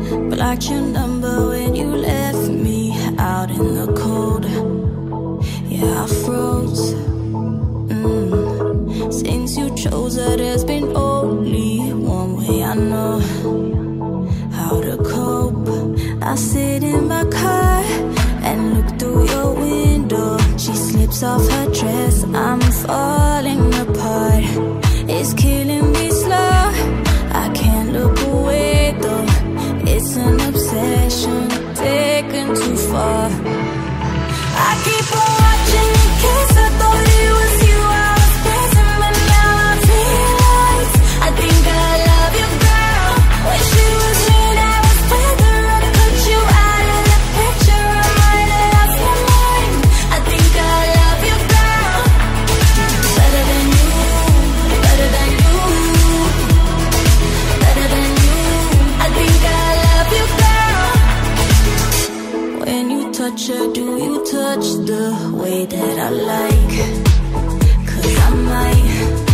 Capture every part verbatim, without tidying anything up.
Blocked your number when you left me out in the cold. Yeah, I froze. mm. Since you chose her, there's been only one way I know how to cope. I sit in my car and look through your window. She slips off her dress, I'm falling apart. It's killing me slow, I can't look away though. It's an obsession taken too far. I keep on watching in case I thought it was you I was missing, but now I realize I think I love you, girl. Wish it was me that was with her. I cut you out of the picture. I might have lost my mind. I think I love you, girl. Better than you, better than you, better than you. I think I love you, girl. When you touch her, do you touch the way that I like? Cause I might.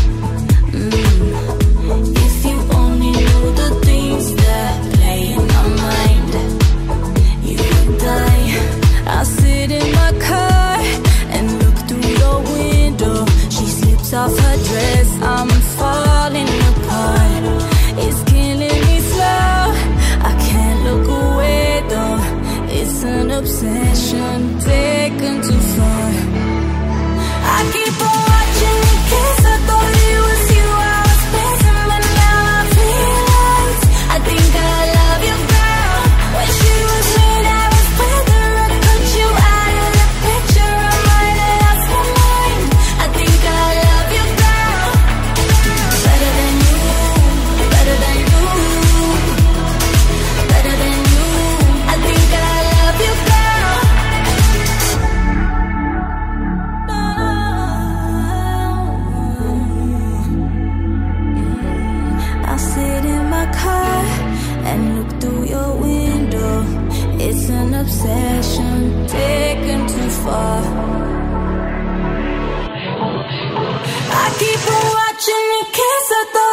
mm. If you only knew the things that play in my mind, you would die. I sit in my car and look through your window. She slips off her dress, I'm falling apart. It's killing me slow, I can't look away though. It's an obsession taken too far. I keep on watching in case I thought it was you I was missing, but now I realize I think I love you, girl. Wish it was me that was with her. I cut you out of the picture. I might have lost my mind. I think I love you, girl. Better than you, better than you, better than you. I think I love you, girl. I sit in my car and look through your window. It's an obsession taken too far. I keep on watching in case I thought